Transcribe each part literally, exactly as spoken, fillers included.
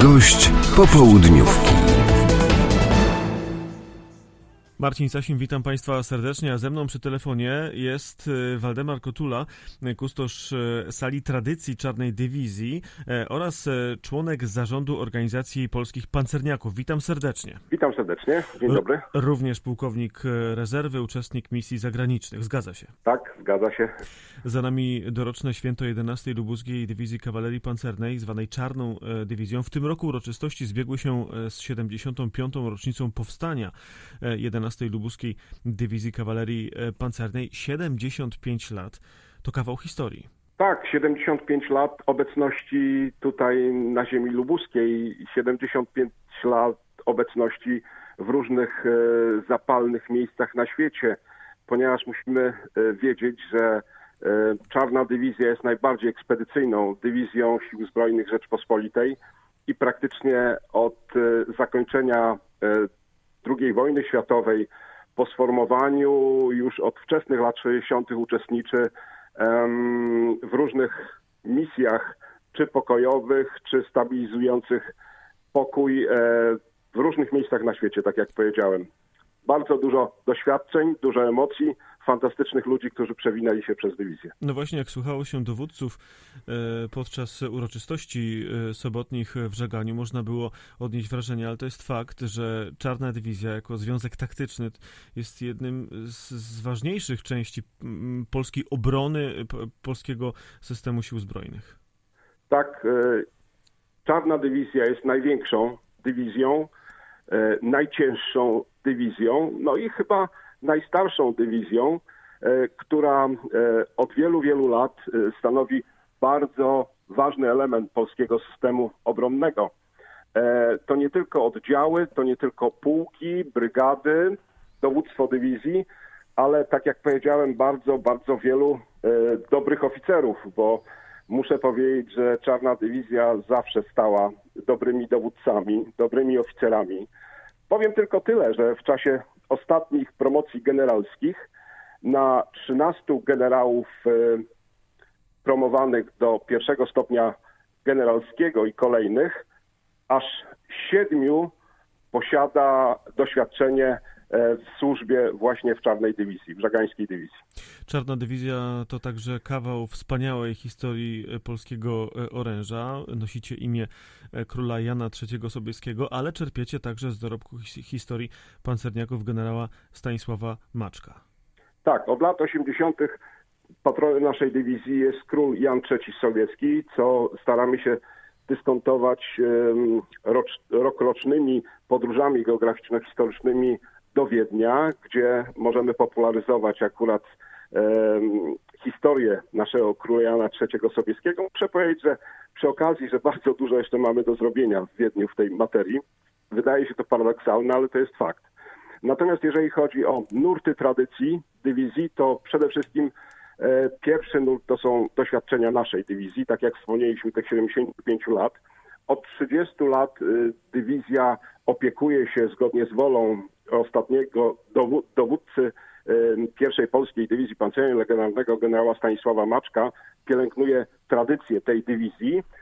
Gość popołudniówki. Marcin Sasin, witam Państwa serdecznie, a ze mną przy telefonie jest Waldemar Kotula, kustosz Sali Tradycji Czarnej Dywizji oraz członek zarządu Organizacji Polskich Pancerniaków. Witam serdecznie. Witam serdecznie, dzień dobry. R- również pułkownik rezerwy, uczestnik misji zagranicznych. Zgadza się? Tak, zgadza się. Za nami doroczne święto jedenastej Lubuskiej Dywizji Kawalerii Pancernej, zwanej Czarną Dywizją. W tym roku uroczystości zbiegły się z siedemdziesiątą piątą rocznicą powstania jedenastej Lubuskiej Dywizji Kawalerii Pancernej. siedemdziesiąt pięć lat to kawał historii. Tak, siedemdziesiąt pięć lat obecności tutaj na ziemi lubuskiej, siedemdziesiąt pięć lat obecności w różnych e, zapalnych miejscach na świecie, ponieważ musimy e, wiedzieć, że e, Czarna Dywizja jest najbardziej ekspedycyjną dywizją Sił Zbrojnych Rzeczpospolitej i praktycznie od e, zakończenia e, drugiej wojny światowej po sformowaniu już od wczesnych lat sześćdziesiątych uczestniczy um, w różnych misjach, czy pokojowych, czy stabilizujących pokój e, w różnych miejscach na świecie, tak jak powiedziałem. Bardzo dużo doświadczeń, dużo emocji, fantastycznych ludzi, którzy przewinęli się przez dywizję. No właśnie, jak słuchało się dowódców e, podczas uroczystości e, sobotnich w Żeganiu, można było odnieść wrażenie, ale to jest fakt, że Czarna Dywizja jako związek taktyczny jest jednym z, z ważniejszych części m, polskiej obrony, p, polskiego systemu sił zbrojnych. Tak, e, Czarna Dywizja jest największą dywizją, e, najcięższą dywizją, no i chyba najstarszą dywizją, e, która e, od wielu, wielu lat e, stanowi bardzo ważny element polskiego systemu obronnego. E, to nie tylko oddziały, to nie tylko pułki, brygady, dowództwo dywizji, ale tak jak powiedziałem, bardzo, bardzo wielu e, dobrych oficerów, bo muszę powiedzieć, że Czarna Dywizja zawsze stała dobrymi dowódcami, dobrymi oficerami. Powiem tylko tyle, że w czasie ostatnich promocji generalskich na trzynastu generałów e, promowanych do pierwszego stopnia generalskiego i kolejnych, aż siedmiu posiada doświadczenie w służbie właśnie w Czarnej Dywizji, w Żegańskiej Dywizji. Czarna Dywizja to także kawał wspaniałej historii polskiego oręża. Nosicie imię króla Jana trzeciego Sobieskiego, ale czerpiecie także z dorobku historii pancerniaków generała Stanisława Maczka. Tak, od lat osiemdziesiątych patronem naszej dywizji jest król Jan trzeci Sobieski, co staramy się dyskontować um, rocz, rokrocznymi podróżami geograficzno-historycznymi do Wiednia, gdzie możemy popularyzować akurat um, historię naszego króla Jana trzeciego Sobieskiego. Muszę powiedzieć, że przy okazji, że bardzo dużo jeszcze mamy do zrobienia w Wiedniu w tej materii. Wydaje się to paradoksalne, ale to jest fakt. Natomiast jeżeli chodzi o nurty tradycji dywizji, to przede wszystkim e, pierwszy nurt to są doświadczenia naszej dywizji, tak jak wspomnieliśmy, tych siedemdziesiąt pięć lat. Od trzydziestu lat y, dywizja opiekuje się zgodnie z wolą ostatniego dowód, dowódcy y, pierwszej Polskiej Dywizji Pancernej, legendarnego generała Stanisława Maczka, pielęgnuje tradycję tej dywizji y,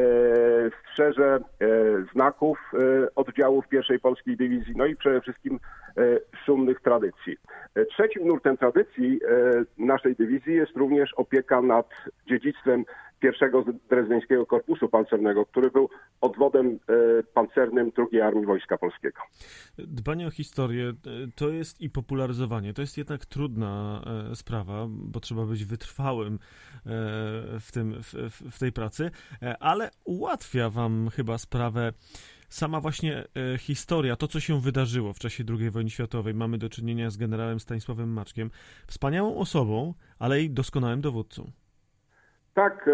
w sferze y, znaków y, oddziałów pierwszej Polskiej Dywizji, no i przede wszystkim y, szumnych tradycji. Y, trzecim nurtem tradycji y, naszej dywizji jest również opieka nad dziedzictwem pierwszego drezdeńskiego Korpusu Pancernego, który był odwodem e, pancernym drugiej Armii Wojska Polskiego. Dbanie o historię to jest i popularyzowanie. To jest jednak trudna e, sprawa, bo trzeba być wytrwałym e, w, tym, w, w tej pracy, e, ale ułatwia wam chyba sprawę sama właśnie e, historia, to co się wydarzyło w czasie drugiej wojny światowej. Mamy do czynienia z generałem Stanisławem Maczkiem, wspaniałą osobą, ale i doskonałym dowódcą. Tak,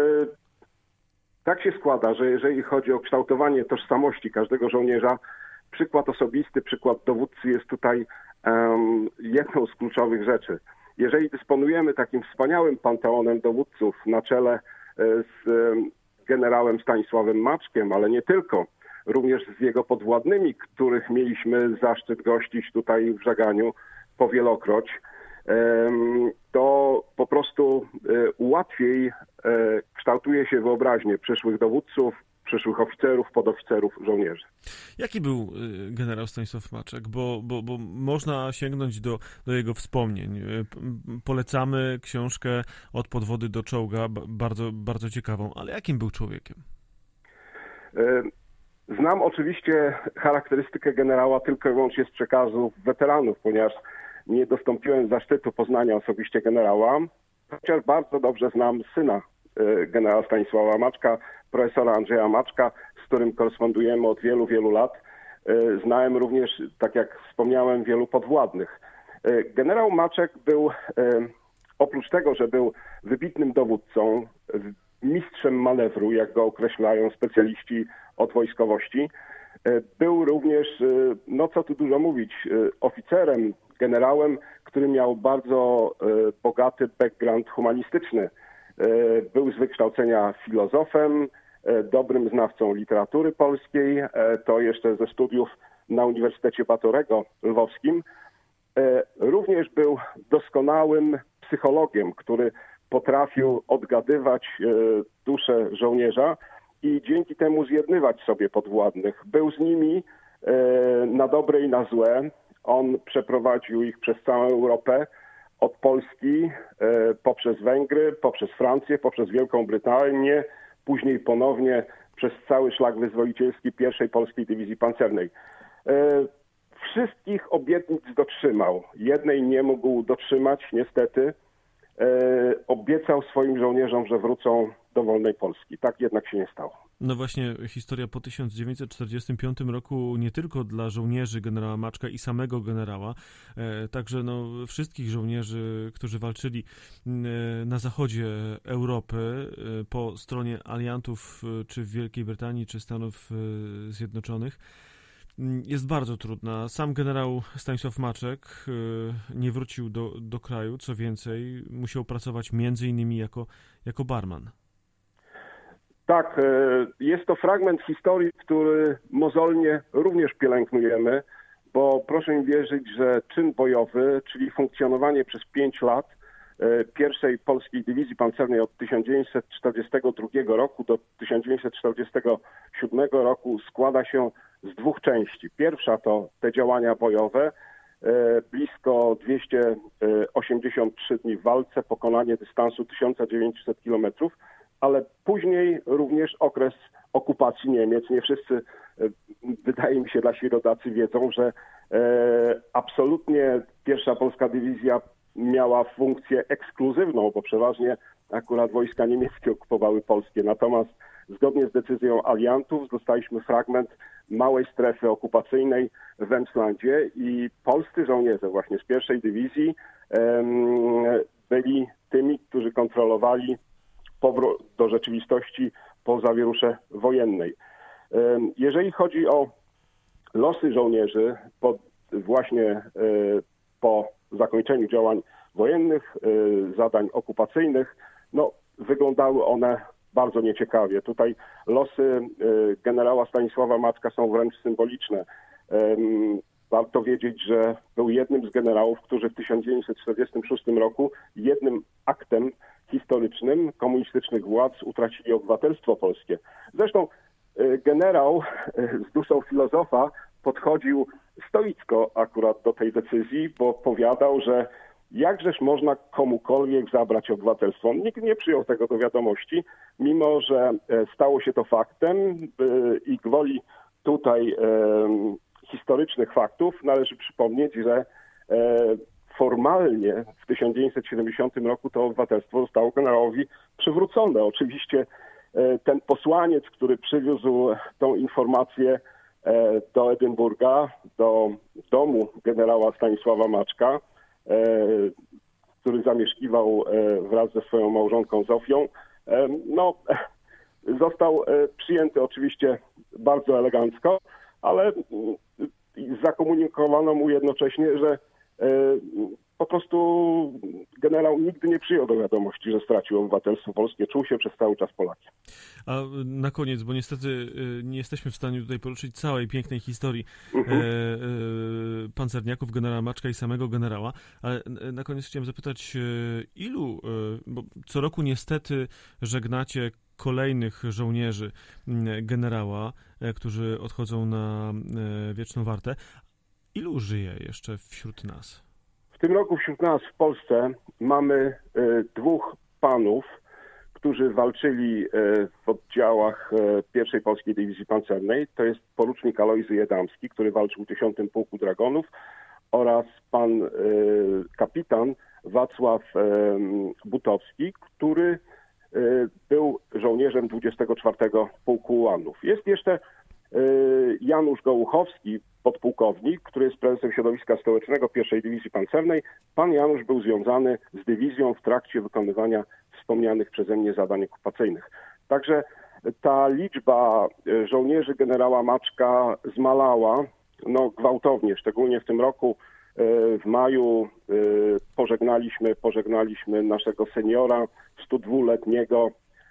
tak się składa, że jeżeli chodzi o kształtowanie tożsamości każdego żołnierza, przykład osobisty, przykład dowódcy jest tutaj um, jedną z kluczowych rzeczy. Jeżeli dysponujemy takim wspaniałym panteonem dowódców na czele z um, generałem Stanisławem Maczkiem, ale nie tylko, również z jego podwładnymi, których mieliśmy zaszczyt gościć tutaj w Żeganiu powielokroć, to po prostu łatwiej kształtuje się wyobraźnię przyszłych dowódców, przyszłych oficerów, podoficerów, żołnierzy. Jaki był generał Stanisław Maczek? Bo, bo, bo można sięgnąć do, do jego wspomnień. Polecamy książkę Od podwody do czołga, bardzo, bardzo ciekawą, ale jakim był człowiekiem? Znam oczywiście charakterystykę generała tylko i wyłącznie z przekazów weteranów, ponieważ nie dostąpiłem zaszczytu poznania osobiście generała, chociaż bardzo dobrze znam syna generała Stanisława Maczka, profesora Andrzeja Maczka, z którym korespondujemy od wielu, wielu lat. Znałem również, tak jak wspomniałem, wielu podwładnych. Generał Maczek był, oprócz tego, że był wybitnym dowódcą, mistrzem manewru, jak go określają specjaliści od wojskowości, był również, no co tu dużo mówić, oficerem, generałem, który miał bardzo bogaty background humanistyczny. Był z wykształcenia filozofem, dobrym znawcą literatury polskiej, to jeszcze ze studiów na Uniwersytecie Batorego Lwowskim. Również był doskonałym psychologiem, który potrafił odgadywać duszę żołnierza i dzięki temu zjednywać sobie podwładnych. Był z nimi na dobre i na złe. On przeprowadził ich przez całą Europę, od Polski, poprzez Węgry, poprzez Francję, poprzez Wielką Brytanię, później ponownie przez cały szlak wyzwolicielski pierwszej Polskiej Dywizji Pancernej. Wszystkich obietnic dotrzymał. Jednej nie mógł dotrzymać, niestety. Obiecał swoim żołnierzom, że wrócą do wolnej Polski. Tak jednak się nie stało. No właśnie, historia po tysiąc dziewięćset czterdziestym piątym roku nie tylko dla żołnierzy generała Maczka i samego generała, e, także no, wszystkich żołnierzy, którzy walczyli e, na zachodzie Europy e, po stronie aliantów, e, czy w Wielkiej Brytanii, czy Stanów e, Zjednoczonych, jest bardzo trudna. Sam generał Stanisław Maczek e, nie wrócił do, do kraju, co więcej, musiał pracować między innymi jako, jako barman. Tak, jest to fragment historii, który mozolnie również pielęgnujemy, bo proszę mi wierzyć, że czyn bojowy, czyli funkcjonowanie przez pięć lat pierwszej Polskiej Dywizji Pancernej od tysiąc dziewięćset czterdziestego drugiego roku do tysiąc dziewięćset czterdziestego siódmego roku składa się z dwóch części. Pierwsza to te działania bojowe, blisko dwieście osiemdziesiąt trzy dni w walce, pokonanie dystansu tysiąc dziewięćset kilometrów, ale później również okres okupacji Niemiec. Nie wszyscy, wydaje mi się, nasi rodacy wiedzą, że e, absolutnie pierwsza Polska Dywizja miała funkcję ekskluzywną, bo przeważnie akurat wojska niemieckie okupowały polskie. Natomiast zgodnie z decyzją aliantów dostaliśmy fragment małej strefy okupacyjnej w Emslandzie i polscy żołnierze właśnie z pierwszej dywizji e, byli tymi, którzy kontrolowali powrót do rzeczywistości po zawierusze wojennej. Jeżeli chodzi o losy żołnierzy po, właśnie po zakończeniu działań wojennych, zadań okupacyjnych, no, wyglądały one bardzo nieciekawie. Tutaj losy generała Stanisława Maczka są wręcz symboliczne. Warto wiedzieć, że był jednym z generałów, którzy w tysiąc dziewięćset czterdziestym szóstym roku jednym aktem historycznym komunistycznych władz utracili obywatelstwo polskie. Zresztą generał z duszą filozofa podchodził stoicko akurat do tej decyzji, bo powiadał, że jakżeż można komukolwiek zabrać obywatelstwo. Nikt nie przyjął tego do wiadomości, mimo że stało się to faktem i gwoli tutaj historycznych faktów należy przypomnieć, że formalnie w tysiąc dziewięćset siedemdziesiątym roku to obywatelstwo zostało generałowi przywrócone. Oczywiście ten posłaniec, który przywiózł tą informację do Edynburga, do domu generała Stanisława Maczka, który zamieszkiwał wraz ze swoją małżonką Zofią, no, został przyjęty oczywiście bardzo elegancko, ale zakomunikowano mu jednocześnie, że po prostu generał nigdy nie przyjął do wiadomości, że stracił obywatelstwo polskie, czuł się przez cały czas Polakiem. A na koniec, bo niestety nie jesteśmy w stanie tutaj poruszyć całej pięknej historii Mhm. e, e, pancerniaków, generała Maczka i samego generała, ale na koniec chciałem zapytać, ilu, e, bo co roku niestety żegnacie kolejnych żołnierzy generała, e, którzy odchodzą na e, wieczną wartę. Ilu żyje jeszcze wśród nas? W tym roku wśród nas w Polsce mamy e, dwóch panów, którzy walczyli e, w oddziałach e, pierwszej Polskiej Dywizji Pancernej. To jest porucznik Alojzy Jedamski, który walczył w dziesiątym Pułku Dragonów, oraz pan e, kapitan Wacław e, Butowski, który e, był żołnierzem dwudziestego czwartego Pułku Ułanów. Jest jeszcze e, Janusz Gołuchowski, podpułkownik, który jest prezesem środowiska stołecznego pierwszej Dywizji Pancernej. Pan Janusz był związany z dywizją w trakcie wykonywania wspomnianych przeze mnie zadań okupacyjnych. Także ta liczba żołnierzy generała Maczka zmalała no, gwałtownie, szczególnie w tym roku. W maju pożegnaliśmy, pożegnaliśmy naszego seniora, stu dwuletniego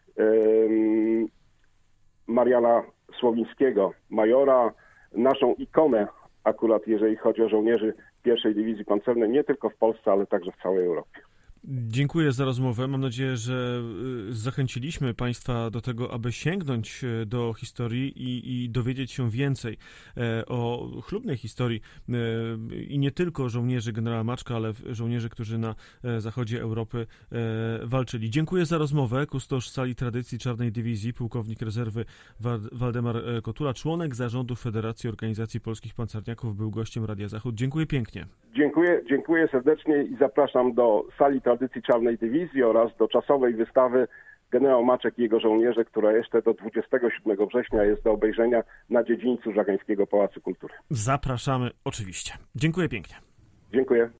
Mariana Słowińskiego, majora, naszą ikonę akurat, jeżeli chodzi o żołnierzy pierwszej Dywizji Pancernej, nie tylko w Polsce, ale także w całej Europie. Dziękuję za rozmowę. Mam nadzieję, że zachęciliśmy Państwa do tego, aby sięgnąć do historii i, i dowiedzieć się więcej o chlubnej historii i nie tylko żołnierzy generała Maczka, ale żołnierzy, którzy na zachodzie Europy walczyli. Dziękuję za rozmowę. Kustosz Sali Tradycji Czarnej Dywizji, pułkownik rezerwy Waldemar Kotula, członek zarządu Federacji Organizacji Polskich Pancerniaków, był gościem Radia Zachód. Dziękuję pięknie. Dziękuję, dziękuję serdecznie i zapraszam do Sali Tradycji Czarnej Dywizji oraz do czasowej wystawy Generał Maczek i jego żołnierze, która jeszcze do dwudziestego siódmego września jest do obejrzenia na dziedzińcu Żagańskiego Pałacu Kultury. Zapraszamy oczywiście. Dziękuję pięknie. Dziękuję.